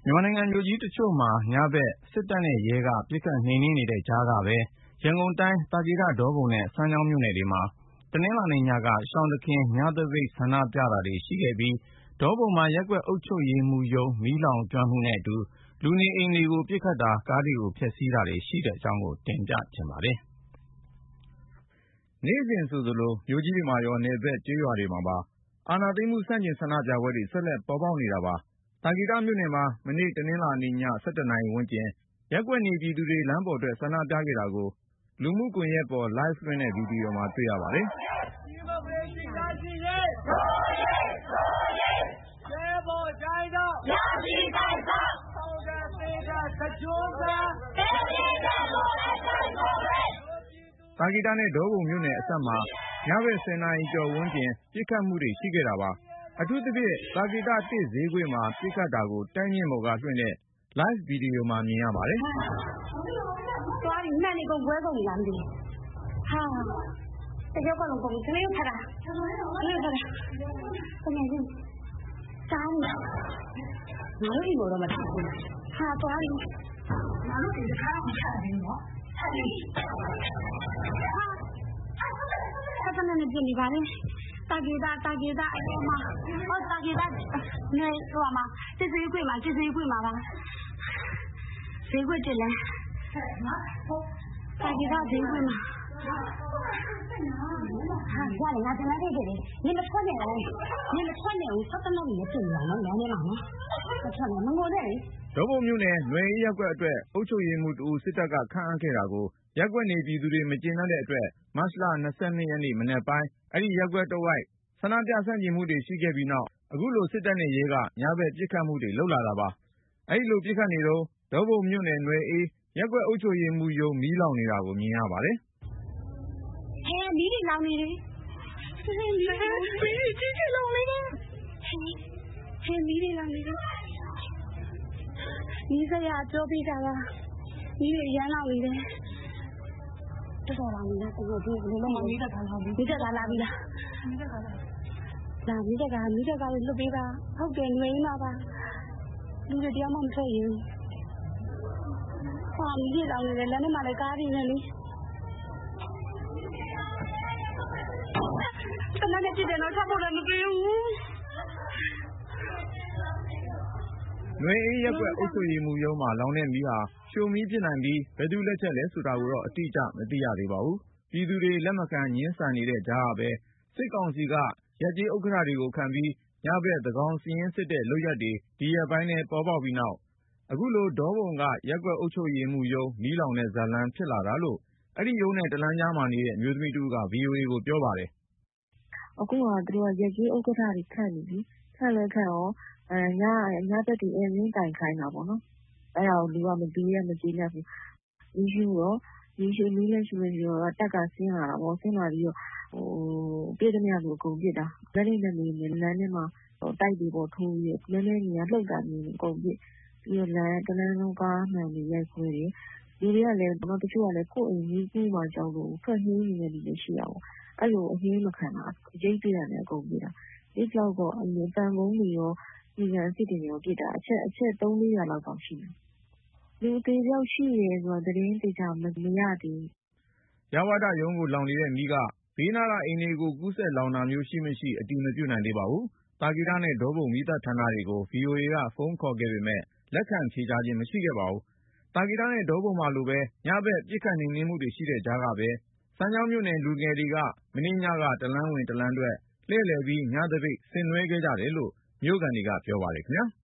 မြန်မာနိုင်ငံမြို့ကြီးတချို့မှာညဘက်စစ်တပ်နဲ့ရဲကပစ်ခတ်နှိမ်နင်းနေတဲ့ကြားကပဲရန်ကုန်တိုင်းသာကေတဒေါပုံနဲ့စမ်းချောင်းမြို့နယ်တွေမှာတနင်္လာနေ့ညကရှောင်တခင်ညသပိတ်ဆန္ဒပြတာတွေရှိခဲ့ပြီးဒေါပုံမှာရပ်ကွက်အုပ်ချုပ်ရေးမှူးရုံးမီးလောင်ကျွမ်းမှုနဲ့အတူလူနေအိမ်တွေကိုပစ်ခတ်တာကားတွေကိုဖျက်ဆီးတာတွေရှိတဲ့အကြောင်းကိုတင်ပြချင်ပါတယ်။နေ့စဉ်ဆိုသလိုမြို့ကြီးတွေမှာရောနယ်ဘက်ကျေးရွာတွေမှာပါအာဏာသိမ်းမှုဆန့်ကျင်ဆန္ဒပြပွဲတွေဆက်လက်ပေါ်ပေါက်နေတာပါ။သာကေတမြို့နယ်မှာမနေ့တနင်္လာနေ့ည 11 နာရီဝန်းကျင်ရပ်ကွက်နေပြည်သူတွေလမ်းပေါ်ထွက်ဆန္ဒပြခဲ့တာကိုလူမှုကွန်ရက်ပေါ် Live လွှင့်တဲ့ဗီဒီယိုမှာတွေ့ရပါတယ်။ သာကေတနဲ့ဒေါပုံမြို့နယ်အစပ်မှာညဘက် 10 နာရီကျော်ဝန်းကျင်ပစ်ခတ်မှုတွေရှိခဲ့တာပါ။အထူးသဖြင့်သာကေတ ဈေးကွက်မှာပစ်ခတ်တာကိုတိုက်မြစ်ပေါ်ကလွှင့်တဲ့ Live ဗီဒီယိုမှာမြင်ရပါတယ်။သွားပြီမှန်နေကုန်ပွဲကုန်ပြီလားမသိဘူးဟာတကြောက်ကလုံးကုန်ပြီခလေးထတာခလေးထတာခလေးချင်းစားနေငါတို့ဒီလိုတော့မထဘူးဟာသွားပြီငါတို့ဒီတစ်ခါမှမထဘူးနော်ထပြီဟာအဲ့ဒါနဲ့ပြင်နေပါလေတာဂေတာအပေါ်မှာဟောတာဂေတာနေဟိုမှာစစ်စေးကွေ့မှာပါဈေးကွက်တက်လဲတာဂေတာဈေးကွက်မှာဟာရလေငါတနာခဲ့တယ်နင်မထွက်နဲ့ဘူးဆက်တလုံးနဲ့ပြင်ရအောင်နော်လမ်းထဲမှာနော်မထွက်နဲ့မငိုနဲ့လေဒေါပုံမြို့နယ်နွယ်အေးရပ်ကွက်အတွက်အုပ်ချုပ်ရေးမှူးတဦးစစ်တပ်ကခန့်အပ်ခဲ့တာကိုရပ်ကွက်နေပြည်သူတွေမကျေနပ်တဲ့အတွက်မတ်လ 22 ရက်နေ့မနက်ပိုင်းအဲဒီရပ်ကွက်တဝိုက်ဆန္ဒပြဆန့်ကျင်မှုတွေရှိခဲ့ပြီးနောက်အခုလိုစစ်တပ်နဲ့ရဲကညဘက်ပစ်ခတ်မှုတွေလုပ်လာတာပါ။အဲဒီလိုပစ်ခတ်နေတော့ဒေါပုံမြို့နယ်နွယ်အေးရပ်ကွက်အုပ်ချုပ်ရေးမှူးရုံးမီးလောင်နေတာကိုမြင်ရပါတယ်။မီးတွေလောင်နေတယ်မီးတွေလောင်နေတယ်မီးတွေလောင်နေတယ်မီးစရာပြောပြတာပါမီးတွေရမ်းလောင်နေတယ်တော်တော်လောင်နေတယ်ဒီလိုမီးတက်ကလာပြီလားမီးတက်ကလွတ်ပေးပါဟုတ်တယ်နှွေးမှာပါလူတွေတရားမှမထွက်ရင်ဟာမီးတွေလောင်နေတယ်လမ်းထဲမှာလည်းကားတွေနဲ့လေတနက်နေ့ကြည့်တယ်တော့ချက်ဖို့လည်းမပြေဘူးနွယ်အေးရပ်ကွက်အုပ်ချုပ်ရေးမှူးရုံးမှာလောင်တဲ့မီးဟာရှို့မီးဖြစ်နိုင်ပြီးဘယ်သူလက်ချက်လဲဆိုတာကိုတော့အတိအကျမသိရသေးပါဘူး။ပြည်သူတွေလက်မခံငြင်းဆန်နေတဲ့ကြားကပဲစစ်ကောင်စီကရပ်ကျေးဥက္ကဋ္ဌတွေကိုခန့်ပြီးညဘက်သန်းခေါင်စာရင်းစစ်တဲ့လုပ်ရပ်တွေဒီရက်ပိုင်းထဲပေါ်ပေါက်ပြီးနောက်အခုလိုဒေါပုံကရပ်ကွက်အုပ်ချုပ်ရေးမှူးရုံးမီးလောင်တဲ့ဇာတ်လမ်းဖြစ်လာတာလို့အဲဒီရုံးနဲ့တလမ်းကြားမှာနေတဲ့အမျိုးသမီးတဦးက VOA ကိုပြောပါတယ်။အခုကသူတို့ရပ်ကျေးဥက္ကဋ္ဌတွေခန့်နေပြီခန့်ရောညဘက်တွေအရင်တိုင်ခိုင်းတာပေါ့နော်အဲ့ဒါကိုလူကမကျေနပ်ဘူးမီးရှို့လဲရှို့တော့တက်ကဆင်းလာတာပေါ့ဆင်းလာပြီးတော့ပြည့်သမျှကိုအကုန်ပစ်တာလက်နေနဲ့လမ်းထဲမှာတိုက်တွေပေါ်ထိုးပြီးလဲနေကလှုပ်တာမျိုးအကုန်ပစ်ပြီးတော့တလမ်းလုံးကားမှန်တွေရိုက်ခွဲတယ်လူတွေကလည်းတချို့ကလည်းကိုယ့်အိမ်ကြီးကူးမှကြောက်လို့ထွက်နှင်းနေတဲ့လူတွေရှိတာပေါ့အဲ့လိုအငြင်းမခံတာရိတ်တွေ့ရတယ်အကုန်ပစ်တာဒီလောက်တော့အတန်ကုန်တွေရောဒီကံအစ်တွေရောပစ်တာအချက် 3-400 လောက်တောင်ရှိတယ်လူသေးရောက်ရှိတယ်ဆိုတာသတင်းတေချာမရသေးဘူး။ရဝတရုံးကိုလောင်နေတဲ့မီးကဘေးနားကအိမ်တွေကိုကူးစက်လောင်တာမျိုးရှိမရှိအတည်မပြုနိုင်သေးပါဘူး။သာကေတနဲ့ဒေါပုံမီးသတ်ဌာနတွေကို VOA ကဖုန်းခေါ်ခဲ့ပေမဲ့လက်ခံဖြေကြားခြင်းမရှိခဲ့ပါဘူး။သာကေတနဲ့ဒေါပုံမှာလိုပဲညဘက်ပစ်ခတ်နှိမ်နင်းမှုတွေရှိတဲ့ကြားကပဲစမ်းချောင်းမြို့နယ်လူငယ်တွေကမနေ့ညကတလမ်းဝင်တလမ်းထွက်လှည့်လည်ပြီးညသပိတ်ဆင်နွှဲခဲ့ကြတယ်လို့မြို့ခံတွေကပြောပါတယ်ခင်ဗျာ။